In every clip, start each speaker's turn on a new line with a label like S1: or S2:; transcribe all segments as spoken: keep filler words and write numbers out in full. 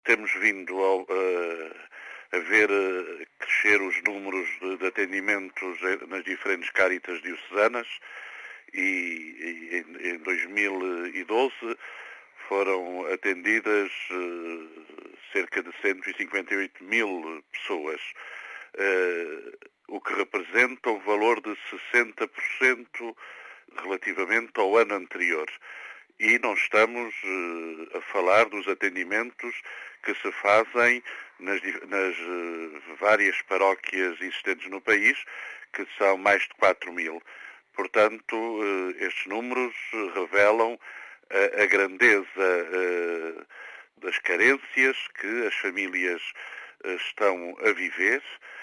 S1: temos vindo ao, uh, a ver uh, crescer os números de, de atendimentos nas diferentes cáritas diocesanas e, e em, em dois mil e doze foram atendidas uh, cerca de cento e cinquenta e oito mil pessoas, uh, o que representa um valor de sessenta por cento relativamente ao ano anterior. E não estamos uh, a falar dos atendimentos que se fazem nas, nas uh, várias paróquias existentes no país, que são mais de quatro mil. Portanto, uh, estes números revelam uh, a grandeza uh, das carências que as famílias uh, estão a viver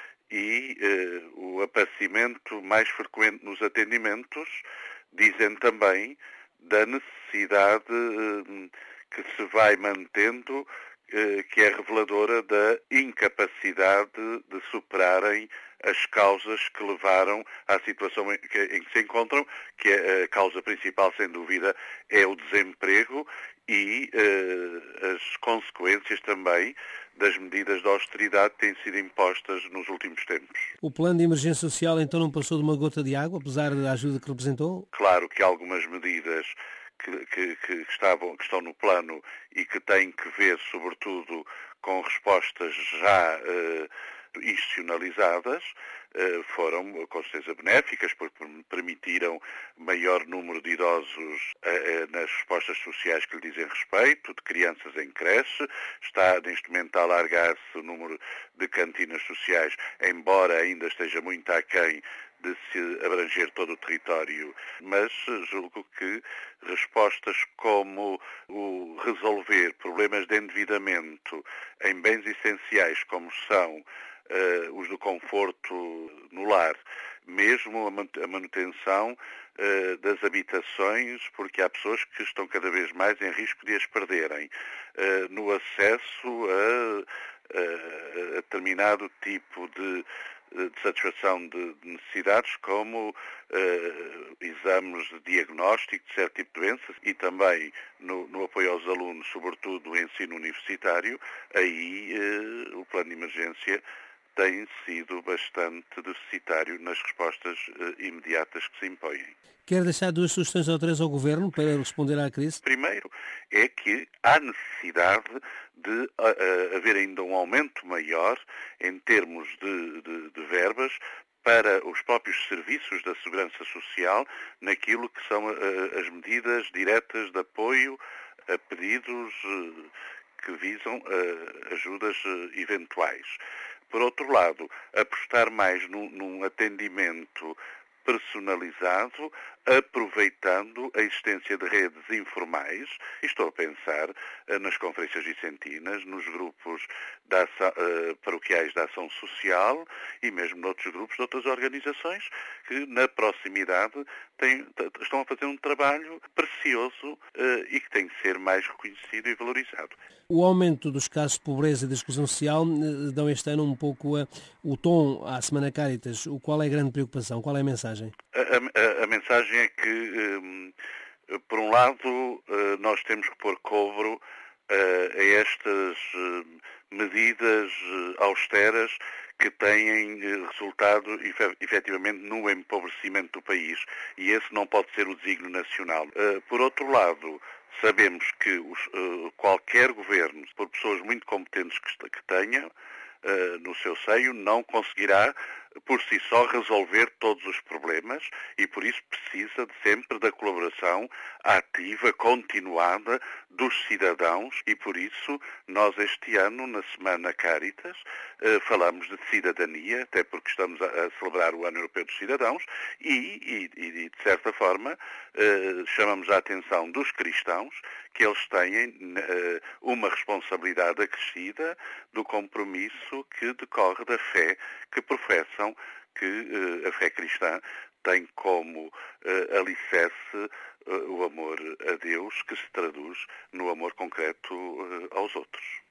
S1: e uh, o aparecimento mais frequente nos atendimentos dizem também da necessidade eh, que se vai mantendo, eh, que é reveladora da incapacidade de superarem as causas que levaram à situação em que, em que se encontram, que é a causa principal, sem dúvida, é o desemprego e eh, as consequências também das medidas de austeridade que têm sido impostas nos últimos tempos.
S2: O plano de emergência social então não passou de uma gota de água, apesar da ajuda que representou?
S1: Claro que algumas medidas que, que, que, estavam, que estão no plano e que têm que ver, sobretudo, com respostas já uh, institucionalizadas, uh, foram com certeza benéficas, porque permitiram maior número de idosos uh, uh, nas respostas sociais que lhe dizem respeito, de crianças em creche. Está neste momento a alargar-se o número de cantinas sociais, embora ainda esteja muito aquém de se abranger todo o território, mas julgo que respostas como o resolver problemas de endividamento em bens essenciais como são uh, os do conforto no lar, mesmo a manutenção uh, das habitações, porque há pessoas que estão cada vez mais em risco de as perderem, uh, no acesso a, a, a determinado tipo de de satisfação de necessidades como uh, exames de diagnóstico de certo tipo de doenças e também no, no apoio aos alunos, sobretudo no ensino universitário, aí uh, o plano de emergência tem sido bastante deficitário nas respostas uh, imediatas que se impõem.
S2: Quer deixar duas sugestões ou três ao Governo para responder à crise?
S1: Primeiro é que há necessidade de uh, uh, haver ainda um aumento maior em termos de, de, de verbas para os próprios serviços da segurança social naquilo que são uh, as medidas diretas de apoio a pedidos uh, que visam uh, ajudas uh, eventuais. Por outro lado, apostar mais num, num atendimento personalizado, aproveitando a existência de redes informais. Estou a pensar uh, nas conferências vicentinas, nos grupos da ação, uh, paroquiais da ação social e mesmo noutros grupos de outras organizações que na proximidade têm, estão a fazer um trabalho precioso uh, e que tem que ser mais reconhecido e valorizado.
S2: O aumento dos casos de pobreza e de exclusão social uh, dão este ano um pouco uh, o tom à Semana Cáritas. Qual é a grande preocupação? Qual é a mensagem?
S1: A, a, a mensagem é que, um, por um lado, uh, nós temos que pôr cobro uh, a estas uh, medidas uh, austeras que têm uh, resultado efe, efetivamente no empobrecimento do país. E esse não pode ser o desígnio nacional. Uh, por outro lado, sabemos que os, uh, qualquer governo, por pessoas muito competentes que, que tenha, uh, no seu seio, não conseguirá por si só resolver todos os problemas e por isso precisa de sempre da colaboração ativa, continuada dos cidadãos e por isso nós este ano, na Semana Cáritas, eh, falamos de cidadania, até porque estamos a, a celebrar o Ano Europeu dos Cidadãos e, e, e de certa forma, eh, chamamos a atenção dos cristãos que eles têm eh, uma responsabilidade acrescida do compromisso que decorre da fé que professam, que uh, a fé cristã tem como uh, alicerce uh, o amor a Deus, que se traduz no amor concreto uh, aos outros.